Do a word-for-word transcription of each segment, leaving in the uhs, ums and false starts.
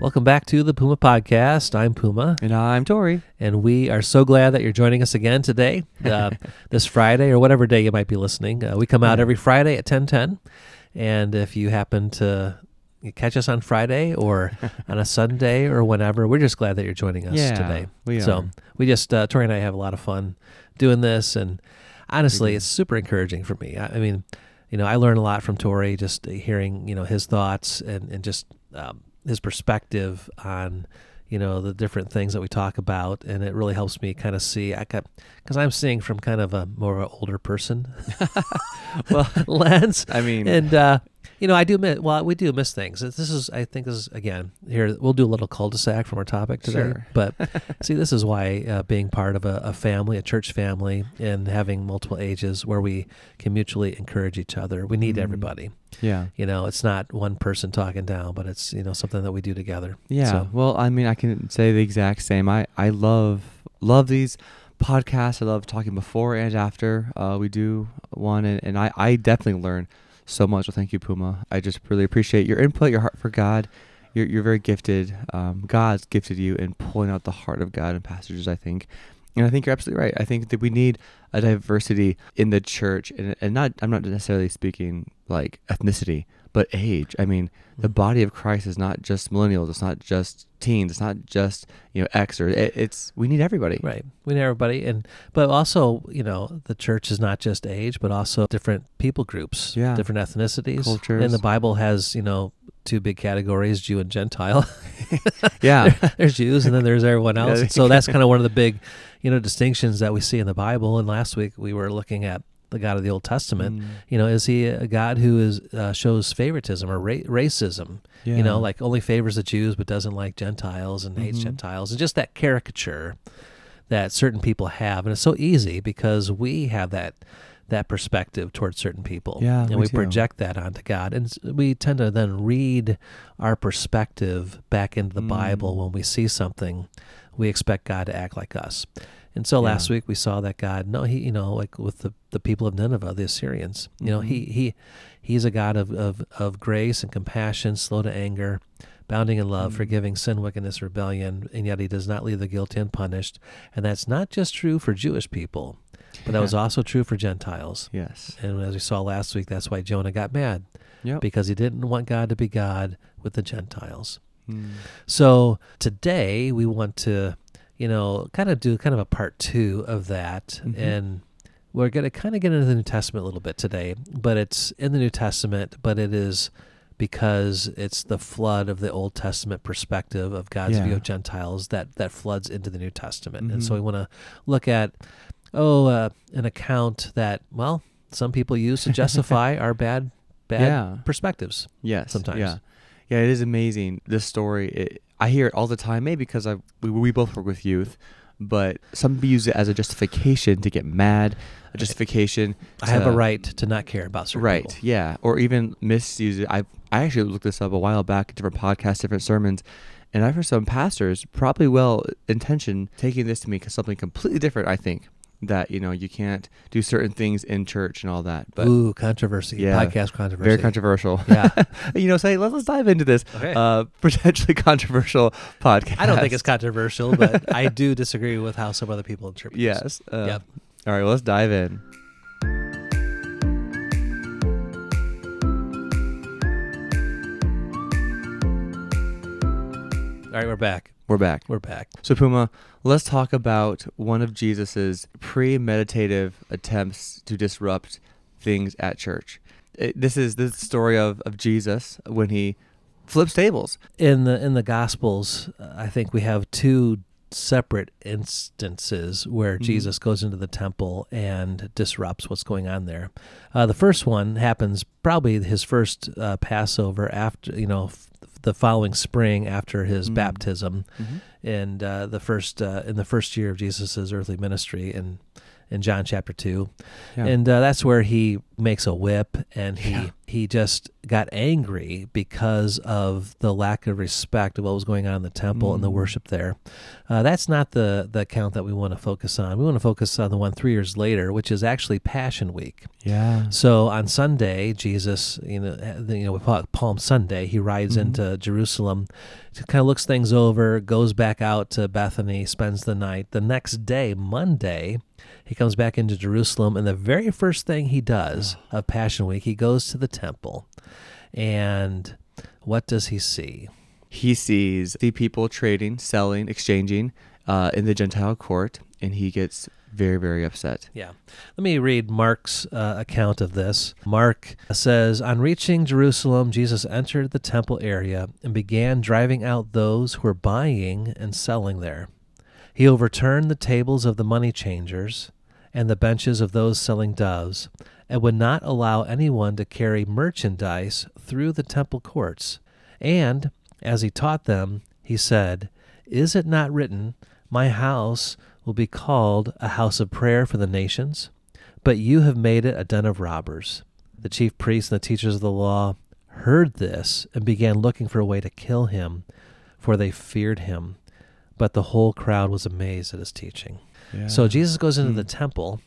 Welcome back to the Puma Podcast. I'm Puma. And I'm Tori. And we are so glad that you're joining us again today, uh, this Friday, or whatever day you might be listening. Uh, we come out Yeah. every Friday at ten ten. And if you happen to catch us on Friday or on a Sunday or whenever, we're just glad that you're joining us Yeah, today. we so are. we just, uh, Tori and I have a lot of fun doing this. And honestly, do. it's super encouraging for me. I, I mean, you know, I learn a lot from Tori, just hearing, you know, his thoughts and, and just um, his perspective on, you know, the different things that we talk about. And it really helps me kind of see, I got, because I'm seeing from kind of a more of an older person Well, lens. I mean, And, uh, you know, I do miss, well, we do miss things. This is, I think this is, again, here, we'll do a little cul-de-sac from our topic today. Sure. But see, this is why uh, being part of a, a family, a church family, and having multiple ages where we can mutually encourage each other. We need Mhm. everybody. yeah. You know, it's not one person talking down, but it's, you know, something that we do together. Yeah. So, Well, I mean, I can say the exact same. I, I love love these podcasts. I love talking before and after uh, we do one. And, and I, I definitely learn so much. Well, thank you, Puma. I just really appreciate your input, your heart for God. You're, you're very gifted. Um, God's gifted you in pulling out the heart of God in passages, I think. And I think you're absolutely right. I think that we need a diversity in the church, and, and not, I'm not necessarily speaking like ethnicity, but age. I mean, the body of Christ is not just millennials. It's not just teens. It's not just, you know, X or it, it's, we need everybody. right. We need everybody. And, but also, you know, the church is not just age, but also different people groups, Yeah. different ethnicities. Cultures. And the Bible has, you know, two big categories, Jew and Gentile. Yeah. There- there's Jews and then there's everyone else. Yeah. So that's kind of one of the big, you know, distinctions that we see in the Bible. And last week we were looking at the God of the Old Testament. Mm. You know, is he a God who is uh, shows favoritism or ra- racism? Yeah. You know, like only favors the Jews but doesn't like Gentiles and hates Mhm. Gentiles, and just that caricature that certain people have. And it's so easy because we have that that perspective towards certain people. Yeah, and me we too. project that onto God. And s- we tend to then read our perspective back into the Mm. Bible when we see something. We expect God to act like us. And so last Yeah. week we saw that God, no, he, you know, like with the, the people of Nineveh, the Assyrians, you know, he, Mhm. he, he's a God of, of, of grace and compassion, slow to anger, bounding in love, Mm. forgiving sin, wickedness, rebellion, and yet he does not leave the guilty unpunished. And that's not just true for Jewish people, but that was also true for Gentiles. Yes. And as we saw last week, that's why Jonah got mad, Yep. because he didn't want God to be God with the Gentiles. Mm. So today we want to, you know, kind of do kind of a part two of that. Mhm. And we're going to kind of get into the New Testament a little bit today, but it's in the New Testament, but it is because it's the flood of the Old Testament perspective of God's Yeah. view of Gentiles that, that floods into the New Testament. And so Mhm. we want to look at, oh, uh, an account that, well, some people use to justify our bad, bad Yeah. perspectives. Yes. sometimes. Yeah. Yeah, it is amazing. This story, it, I hear it all the time, maybe because I we, we both work with youth, but some people use it as a justification to get mad, a justification. I have a to- right to not care about certain Right. people. Yeah. Or even misuse it. I I actually looked this up a while back, different podcasts, different sermons, and I've heard some pastors, probably well intentioned, taking this to me as something completely different. I think that, you know, you can't do certain things in church and all that. But Ooh, controversy. Yeah. Podcast controversy. very controversial. Yeah. You know, say let's, let's dive into this Okay. uh, potentially controversial podcast. I don't think it's controversial, but I do disagree with how some other people interpret this. Yes. Uh, Yep. All right. Well, let's dive in. All right, we're back. We're back. We're back. So, Puma, let's talk about one of Jesus's premeditative attempts to disrupt things at church. It, this is the story of, of Jesus when he flips tables. In the in the Gospels, uh, I think we have two separate instances where Mhm. Jesus goes into the temple and disrupts what's going on there. Uh, the first one happens probably his first uh, Passover after, you know, f- the following spring after his Mm. baptism, Mhm. and uh, the first uh, in the first year of Jesus's earthly ministry, and in John chapter two. Yeah. And uh, that's where he makes a whip, and he, Yeah. he just got angry because of the lack of respect of what was going on in the temple and the Mm. worship there. Uh, that's not the, the account that we want to focus on. We want to focus on the one three years later, which is actually Passion Week. Yeah. So on Sunday, Jesus, you know, you know, we call it Palm Sunday. He rides Mhm. into Jerusalem, kind of looks things over, goes back out to Bethany, spends the night. The next day, Monday, he comes back into Jerusalem, and the very first thing he does of Passion Week, he goes to the temple. And what does he see? He sees the people trading, selling, exchanging uh, in the Gentile court, and he gets very, very upset. Yeah. Let me read Mark's uh, account of this. Mark says, on reaching Jerusalem, Jesus entered the temple area and began driving out those who were buying and selling there. He overturned the tables of the money changers and the benches of those selling doves, and would not allow anyone to carry merchandise through the temple courts. And, as he taught them, he said, is it not written, my house will be called a house of prayer for the nations? But you have made it a den of robbers. The chief priests and the teachers of the law heard this and began looking for a way to kill him, for they feared him. But the whole crowd was amazed at his teaching. Yeah. So Jesus goes into Hmm. the temple,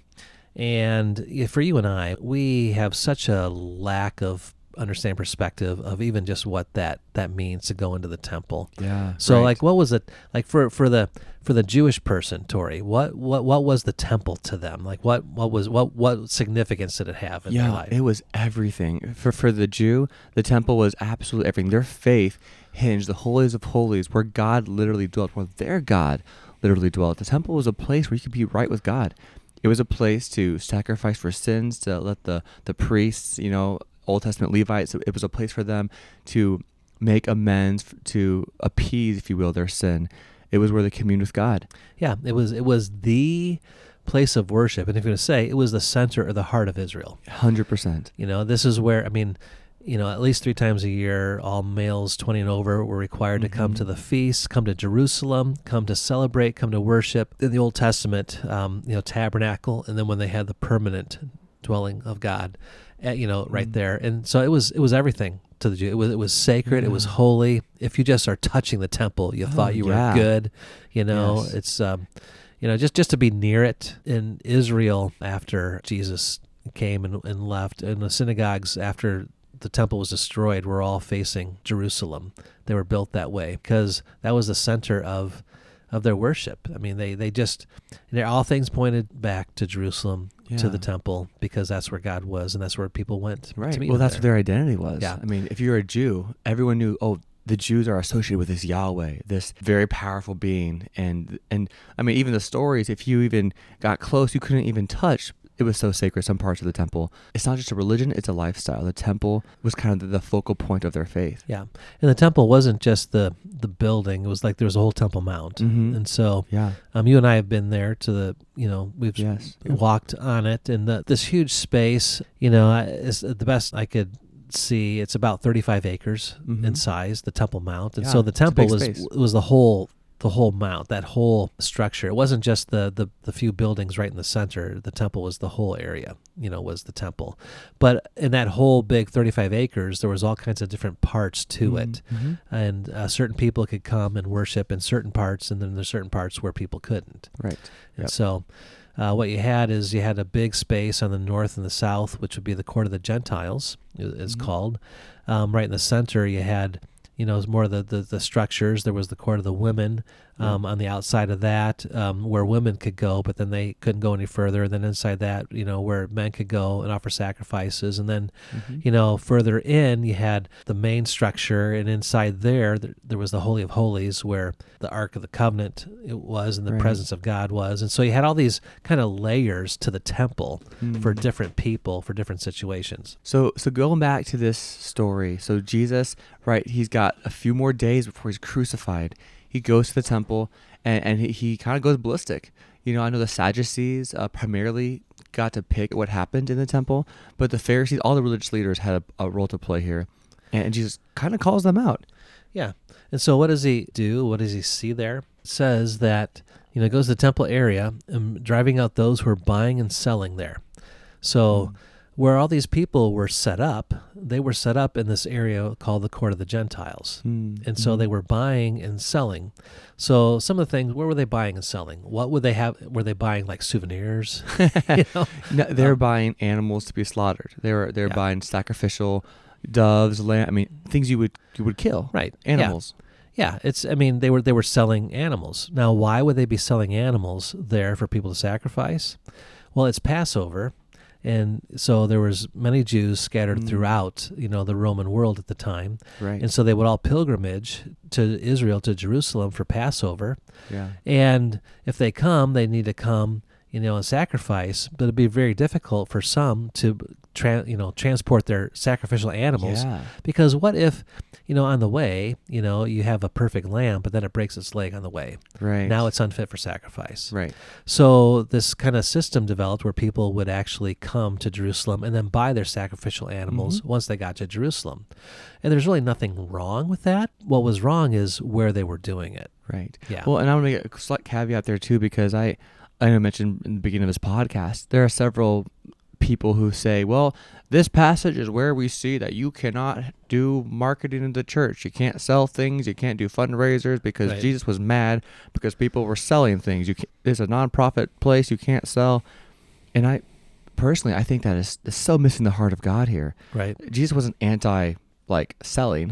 and for you and I, we have such a lack of understanding perspective of even just what that, that means to go into the temple. Yeah. So right. like what was it like for, for the for the Jewish person, Tori, what, what what was the temple to them? Like what, what was what what significance did it have in their Yeah, life? it was everything. For for the Jew, the temple was absolutely everything. Their faith hinged the holies of holies, where God literally dwelt, where their God literally dwelt. The temple was a place where you could be right with God. It was a place to sacrifice for sins, to let the, the priests, you know, Old Testament Levites, it was a place for them to make amends, to appease, if you will, their sin. It was where they communed with God. Yeah, it was it was the place of worship. And if you're going to say, it was the center or the heart of Israel. one hundred percent. You know, this is where, I mean, you know, at least three times a year, all males twenty and over were required to come Mhm. to the feast, come to Jerusalem, come to celebrate, come to worship. In the Old Testament, um, you know, tabernacle, and then when they had the permanent dwelling of God, uh, you know, right Mm. there. And so it was it was everything to the Jew. It was it was sacred. It was Yeah. holy. If you just are touching the temple, you Oh, thought you yeah. were good. You know, Yes. it's um, you know, just just to be near it. In Israel, after Jesus came and, and left, and the synagogues after the temple was destroyed were all facing Jerusalem. They were built that way because that was the center of of their worship. I mean, they they just they're, all things pointed back to Jerusalem, to Yeah. the temple, because that's where God was and that's where people went Right. to meet Well, him that's there. what their identity was. Yeah. I mean, if you're a Jew, everyone knew, oh, the Jews are associated with this Yahweh, this very powerful being. And, and I mean, even the stories, if you even got close, you couldn't even touch. It was so sacred, some parts of the temple. It's not just a religion, it's a lifestyle. The temple was kind of the, the focal point of their faith. Yeah, and the temple wasn't just the the building. It was like there was a whole Temple Mount, Mhm. and so Yeah. um, you and I have been there to the, you know, we've Yes. walked on it, and the, this huge space, you know, I- is the best I could see. It's about thirty-five acres in Mhm. size, the Temple Mount, and Yeah, so the it's a temple big was space. was the whole the whole mount, that whole structure. It wasn't just the, the the few buildings right in the center. The temple was the whole area, you know, was the temple. But in that whole big thirty-five acres, there was all kinds of different parts to it. Mhm. And uh, certain people could come and worship in certain parts, and then there's certain parts where people couldn't. Right. And Yep. so uh, what you had is you had a big space on the north and the south, which would be the court of the Gentiles, i- it's Mhm. called. Um, right in the center, you had, you know, it was more of the, the, the structures. There was the court of the women um, on the outside of that, um, where women could go, but then they couldn't go any further. And then inside that, you know, where men could go and offer sacrifices. And then, Mhm. you know, further in, you had the main structure, and inside there, there, there was the Holy of Holies, where the Ark of the Covenant it was, and the Right. presence of God was. And so you had all these kind of layers to the temple for Mm. different people, for different situations. So, so going back to this story, so Jesus, right, he's got a few more days before he's crucified. He goes to the temple, and, and he, he kind of goes ballistic. You know, I know the Sadducees uh, primarily got to pick what happened in the temple, but the Pharisees, all the religious leaders had a, a role to play here. And, and Jesus kind of calls them out. Yeah. And so what does he do? What does he see there? It says that, you know, it goes to the temple area and driving out those who are buying and selling there. So Mm. where all these people were set up, they were set up in this area called the court of the Gentiles. Mm. And so Mhm. they were buying and selling. So some of the things, where were they buying and selling? What would they have? Were they buying like souvenirs? you know? No, they're Um, buying animals to be slaughtered. They're they're Yeah. buying sacrificial doves, lamb. I mean, things you would you would kill. Right. Yeah. Animals. Yeah, it's. I mean, they were they were selling animals. Now, why would they be selling animals there for people to sacrifice? Well, it's Passover, and so there was many Jews scattered Mm. throughout, you know, the Roman world at the time, Right. and so they would all pilgrimage to Israel, to Jerusalem for Passover. Yeah. And if they come, they need to come, you know, and sacrifice. But it'd be very difficult for some to, tra- you know, transport their sacrificial animals. Yeah. Because what if, you know, on the way, you know, you have a perfect lamb, but then it breaks its leg on the way. Right. Now it's unfit for sacrifice. Right. So this kind of system developed where people would actually come to Jerusalem and then buy their sacrificial animals Mhm. once they got to Jerusalem. And there's really nothing wrong with that. What was wrong is where they were doing it. Right. Yeah. Well, and I'm gonna make a slight caveat there too, because I, I mentioned in the beginning of this podcast, there are several people who say, well, this passage is where we see that you cannot do marketing in the church. You can't sell things. You can't do fundraisers because Right. Jesus was mad because people were selling things. You can, it's a nonprofit place. You can't sell. And I personally, I think that is, is so missing the heart of God here. Right. Jesus wasn't anti like selling,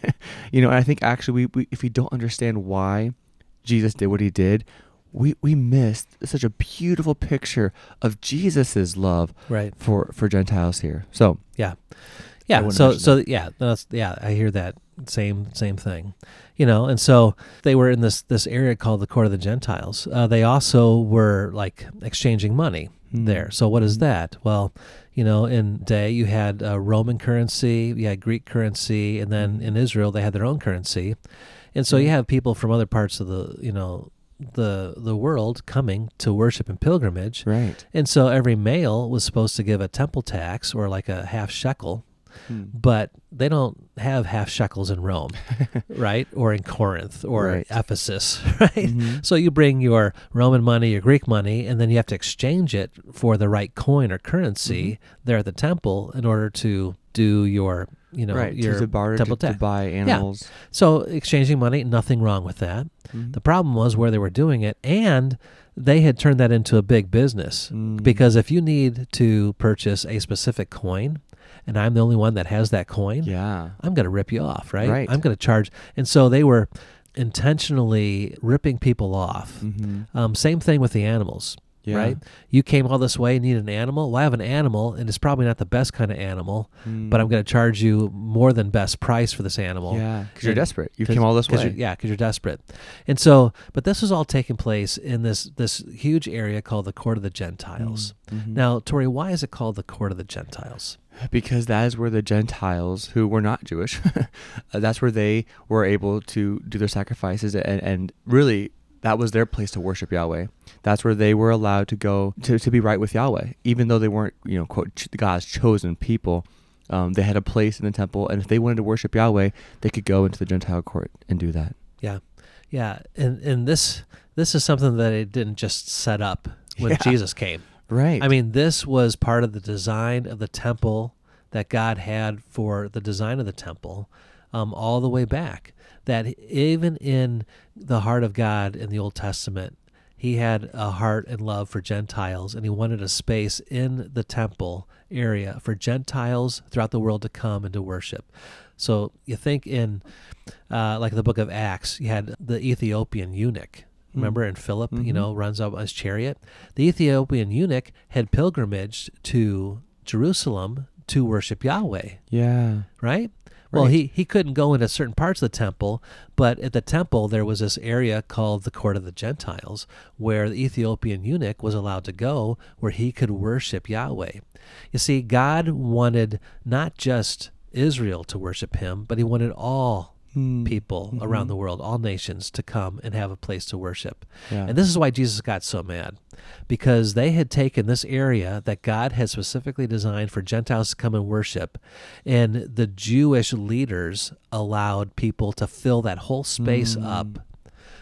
you know, and I think actually we, we, if we don't understand why Jesus did what he did, we, we missed such a beautiful picture of Jesus's love Right. for, for Gentiles here. So Yeah. I Yeah. wanted to So, mention so yeah, that's, yeah, I hear that same, same thing, you know, and so they were in this, this area called the court of the Gentiles. Uh, they also were like exchanging money Hmm. there. So what is that? Well, you know, in day you had uh, Roman currency, you had Greek currency, and then in Israel they had their own currency. And so you Yeah. have people from other parts of the, you know, the the world coming to worship and pilgrimage. Right. And so every male was supposed to give a temple tax or like a half shekel, Hmm. but they don't have half shekels in Rome, right? Or in Corinth or Right. Ephesus, right? Mhm. So you bring your Roman money, your Greek money, and then you have to exchange it for the right coin or currency Mhm. there at the temple in order to do your, you know, right. your to, to barter, temple to, to tax. buy animals. So exchanging money, nothing wrong with that. Mhm. The problem was where they were doing it, and they had turned that into a big business. Mm. Because if you need to purchase a specific coin, and I'm the only one that has that coin, Yeah. I'm going to rip you off, right? Right. I'm going to charge. And so they were intentionally ripping people off. Mm-hmm. Um, same thing with the animals, Yeah. right? You came all this way, need an animal. Well, I have an animal, and it's probably not the best kind of animal, Mm. but I'm going to charge you more than best price for this animal. Yeah. Because you're And- desperate. You 'Cause- came all this 'cause way. you're- yeah, because you're desperate. And so, but this was all taking place in this this huge area called the Court of the Gentiles. Mhm. Now, Tori, why is it called the Court of the Gentiles? Because that is where the Gentiles, who were not Jewish, uh, that's where they were able to do their sacrifices, and, and really that was their place to worship Yahweh. That's where they were allowed to go to, to be right with Yahweh, even though they weren't, you know, quote, ch- God's chosen people. Um, they had a place in the temple, and if they wanted to worship Yahweh, they could go into the Gentile court and do that. Yeah, yeah, and and this this is something that it didn't just set up when Yeah. Jesus came. Right. I mean, this was part of the design of the temple that God had for the design of the temple, um, all the way back. That even in the heart of God in the Old Testament, he had a heart and love for Gentiles, and he wanted a space in the temple area for Gentiles throughout the world to come and to worship. So you think in, uh, like the book of Acts, you had the Ethiopian eunuch. Remember, in Philip, you Mhm. know, runs up on his chariot. The Ethiopian eunuch had pilgrimaged to Jerusalem to worship Yahweh, yeah. right? Well, Right. he, he couldn't go into certain parts of the temple, but at the temple there was this area called the Court of the Gentiles, where the Ethiopian eunuch was allowed to go, where he could worship Yahweh. You see, God wanted not just Israel to worship him, but he wanted all Mm. people Mhm. around the world, all nations, to come and have a place to worship. Yeah. And this is why Jesus got so mad, because they had taken this area that God had specifically designed for Gentiles to come and worship, and the Jewish leaders allowed people to fill that whole space Mm. up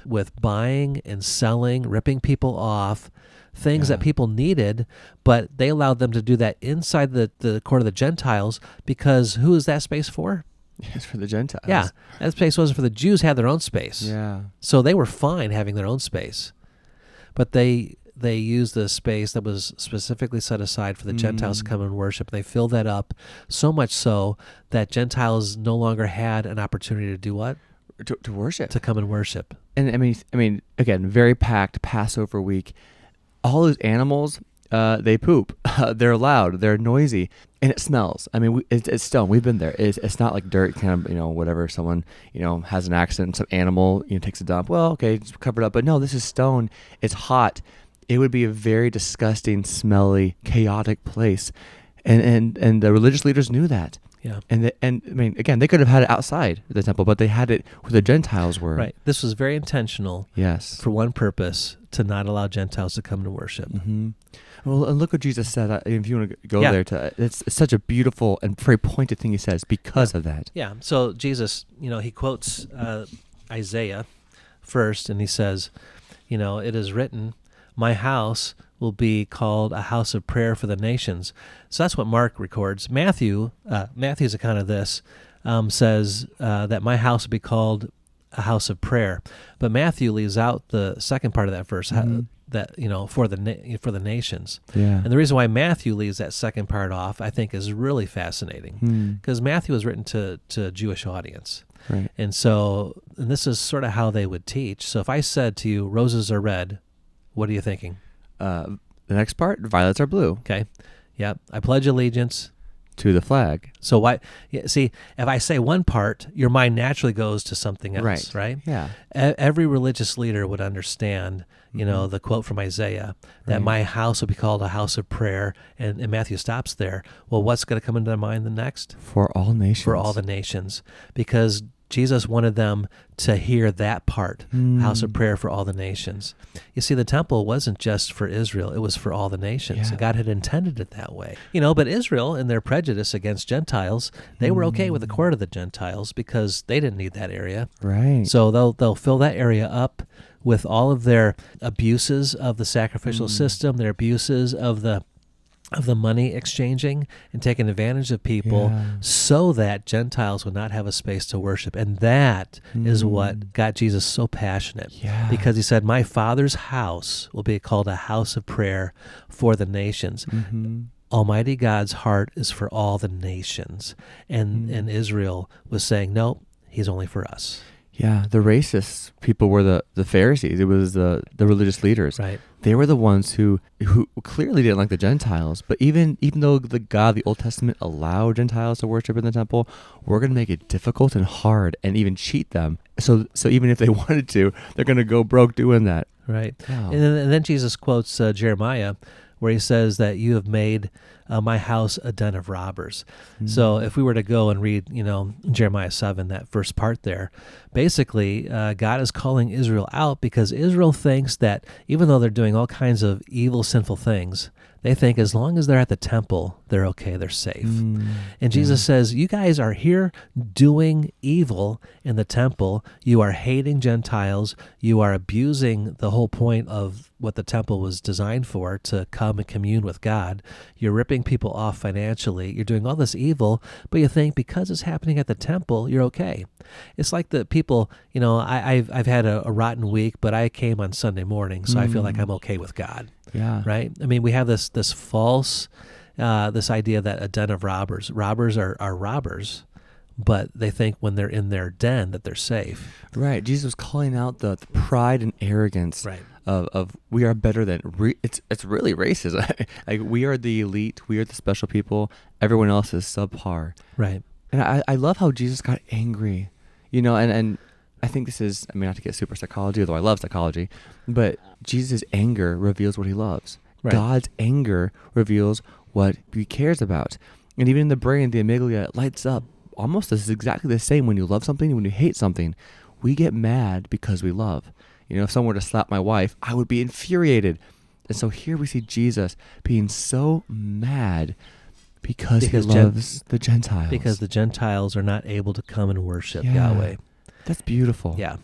with buying and selling, ripping people off, things Yeah. that people needed, but they allowed them to do that inside the, the court of the Gentiles because who is that space for? It's for the Gentiles. Yeah, that space wasn't for the Jews, had their own space. Yeah. So they were fine having their own space. But they they used the space that was specifically set aside for the Gentiles to Mm. come and worship. They filled that up so much so that Gentiles no longer had an opportunity to do what? To, to worship. To come and worship. And I mean, I mean, again, very packed Passover week. All those animals, uh, they poop. Uh, they're loud. They're noisy, and it smells. I mean, we, it's, it's stone. We've been there. It's, it's not like dirt, kind of, you know, whatever. Someone, you know, has an accident. Some animal, you know, takes a dump. Well, okay, it's covered up. But no, this is stone. It's hot. It would be a very disgusting, smelly, chaotic place, and and and the religious leaders knew that. Yeah. And the, and I mean, again, they could have had it outside the temple, but they had it where the Gentiles were. Right. This was very intentional Yes. for one purpose, to not allow Gentiles to come to worship. Mm-hmm. Well, and look what Jesus said. uh, If you want to go Yeah. there, to it's, it's such a beautiful and very pointed thing he says because Yeah. of that. Yeah. So Jesus, you know, he quotes uh, Isaiah first, and he says, you know, it is written, my house will be called a house of prayer for the nations. So that's what Mark records. Matthew, uh, Matthew's account of this um, says uh, that my house will be called a house of prayer. But Matthew leaves out the second part of that verse, ha- Mhm. that, you know, for the na- for the nations. Yeah. And the reason why Matthew leaves that second part off, I think, is really fascinating. Hmm. Because Matthew was written to, to a Jewish audience. Right. And so, and this is sort of how they would teach. So if I said to you, roses are red, what are you thinking? Uh, the next part, violets are blue. Okay. Yep. I pledge allegiance. To the flag. So why, yeah, see, if I say one part, your mind naturally goes to something else, Right. right? Yeah. E- Every religious leader would understand, you know, Mhm. the quote from Isaiah, that Right. my house will be called a house of prayer. And, and Matthew stops there. Well, what's going to come into their mind the next? For all nations. For all the nations. Because Jesus wanted them to hear that part, house of Mm. prayer for all the nations. You see, the temple wasn't just for Israel, it was for all the nations. Yeah. And God had intended it that way. You know, but Israel, in their prejudice against Gentiles, they were okay with the Mm. court of the Gentiles because they didn't need that area. Right. So they'll they'll fill that area up with all of their abuses of the sacrificial Mm. system, their abuses of the of the money exchanging and taking advantage of people, Yeah. so that Gentiles would not have a space to worship. And that is Mm. what got Jesus so passionate. Yeah. Because he said, my Father's house will be called a house of prayer for the nations. Mm-hmm. Almighty God's heart is for all the nations. And, Mm. and Israel was saying, no, he's only for us. Yeah, the racist people were the, the Pharisees. It was the, the religious leaders. Right. They were the ones who who clearly didn't like the Gentiles. But even even though the God, the Old Testament, allowed Gentiles to worship in the temple, we're going to make it difficult and hard and even cheat them. So so even if they wanted to, they're going to go broke doing that. Right. Wow. And, then, and then Jesus quotes uh, Jeremiah, where he says that you have made uh, my house a den of robbers. So if we were to go and read, you know, Jeremiah seven, that first part there, basically uh, God is calling Israel out because Israel thinks that even though they're doing all kinds of evil, sinful things, they think as long as they're at the temple, they're okay, they're safe. Mm. And Jesus says, you guys are here doing evil in the temple. You are hating Gentiles. You are abusing the whole point of what the temple was designed for, to come and commune with God. You're ripping people off financially. You're doing all this evil, but you think because it's happening at the temple, you're okay. It's like the people, you know, I, I've I've had a, a rotten week, but I came on Sunday morning, so I feel like Mm. I'm okay with God, Yeah. right? I mean, we have this this false, uh, this idea that a den of robbers, robbers are, are robbers, but they think when they're in their den that they're safe. Right. Jesus was calling out the, the pride and arrogance Right. of, of we are better than re- it's it's really racist. Like we are the elite, we are the special people. Everyone else is subpar. Right. And I, I love how Jesus got angry, you know, and, and I think this is, I mean, not to get super psychology, although I love psychology, but Jesus' anger reveals what he loves. Right. God's anger reveals what he cares about. And even in the brain, the amygdala lights up. Almost this is exactly the same when you love something and when you hate something. We get mad because we love. You know, if someone were to slap my wife, I would be infuriated. And so here we see Jesus being so mad because, Because he Gen- loves the Gentiles. Because the Gentiles are not able to come and worship Yeah. Yahweh. That's beautiful. Yeah.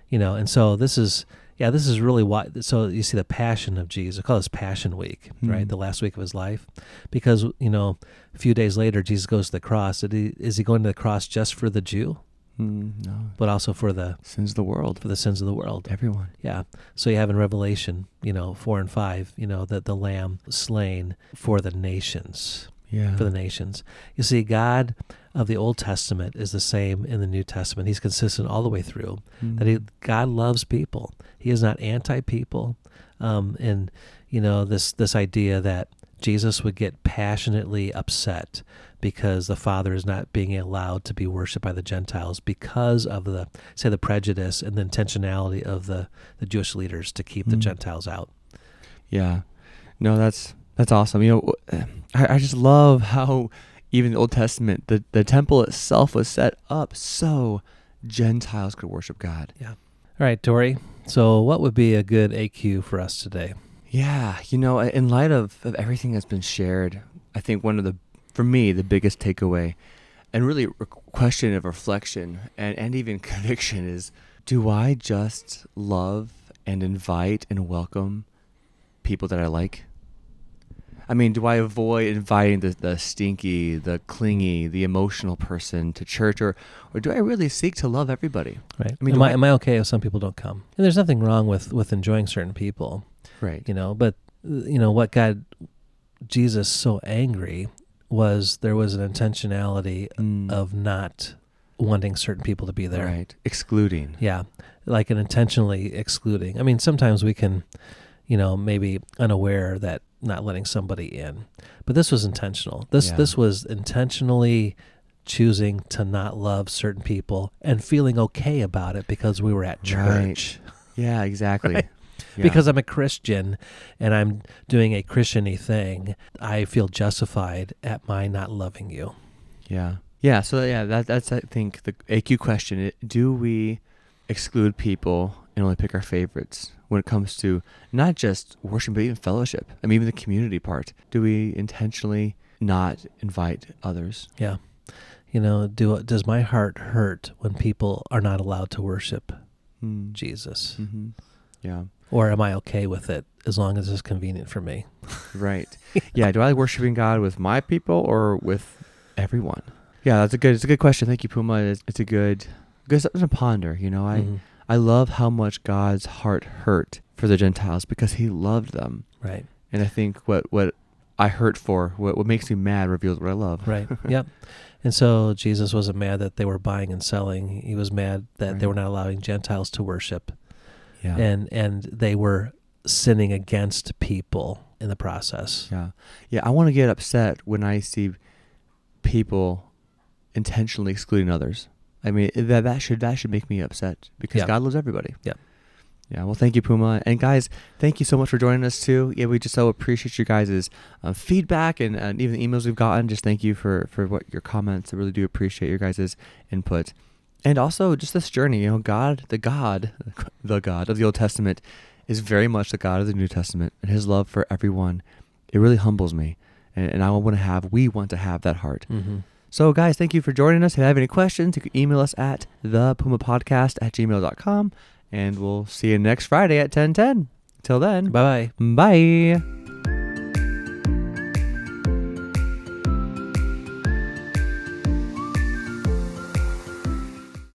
You know, and so this is, yeah, this is really why. So you see the passion of Jesus. I call this Passion Week, Hmm. right? The last week of his life. Because, you know, a few days later, Jesus goes to the cross. Did he, is he going to the cross just for the Jew, Hmm, no. but also for the Sins of the world. for the sins of the world? Everyone. Yeah. So you have in Revelation, you know, four and five, you know, that the Lamb slain for the nations. Yeah. For the nations. You see, God of the Old Testament is the same in the New Testament. He's consistent all the way through. Hmm. That he, God loves people. He is not anti-people. Um, and, you know, this, this idea that Jesus would get passionately upset because the Father is not being allowed to be worshipped by the Gentiles because of the, say, the prejudice and the intentionality of the, the Jewish leaders to keep the Mm. Gentiles out. Yeah. No, that's that's awesome. You know, I, I just love how even the Old Testament, the, the temple itself was set up so Gentiles could worship God. Yeah. All right, Tori. So what would be a good A Q for us today? Yeah. You know, in light of, of everything that's been shared, I think one of the, for me, the biggest takeaway and really a question of reflection and, and even conviction is, do I just love and invite and welcome people that I like? I mean, do I avoid inviting the, the stinky, the clingy, the emotional person to church, or, or do I really seek to love everybody? Right. I mean, am do I, I- am I okay if some people don't come? And there's nothing wrong with, with enjoying certain people, Right. you know, but, uh, you know, what got Jesus so angry was there was an intentionality Mm. of not wanting certain people to be there. Right. Excluding. Yeah. Like an intentionally excluding. I mean, sometimes we can, you know, maybe unaware that not letting somebody in, but this was intentional. This, Yeah. this was intentionally choosing to not love certain people and feeling okay about it because we were at church. Yeah, exactly. Right. Yeah. Because I'm a Christian and I'm doing a Christian-y thing, I feel justified at my not loving you. Yeah. Yeah. So yeah, that that's I think the A Q question. It, do we exclude people and only pick our favorites when it comes to not just worship but even fellowship? I mean, even the community part. Do we intentionally not invite others? Yeah. You know, do does my heart hurt when people are not allowed to worship Mm. Jesus? Mm-hmm. Yeah. Or am I okay with it as long as it's convenient for me? Right. Yeah. Do I like worshiping God with my people or with everyone? Yeah, that's a good. It's a good question. Thank you, Puma. It's, it's a good, good something to ponder. You know, I Mhm. I love how much God's heart hurt for the Gentiles because He loved them, Right. and I think what what I hurt for, what what makes me mad, reveals what I love. Right. Yep. And so Jesus wasn't mad that they were buying and selling. He was mad that Right. they were not allowing Gentiles to worship. Yeah. And and they were sinning against people in the process. Yeah. Yeah. I want to get upset when I see people intentionally excluding others. I mean, that that should that should make me upset because Yeah. God loves everybody. Yeah. Yeah. Well, thank you, Puma, and guys, thank you so much for joining us too. Yeah, we just so appreciate you guys' uh, feedback and, and even the emails we've gotten. Just thank you for for what your comments. I really do appreciate your guys' input, and also just this journey. You know, God, the God, the God of the Old Testament, is very much the God of the New Testament, and His love for everyone. It really humbles me, and, and I want to have. We want to have that heart. Mm-hmm. So, guys, thank you for joining us. If you have any questions, you can email us at thepumapodcast at gmail dot com. And we'll see you next Friday at ten ten. Till then, Bye-bye. bye.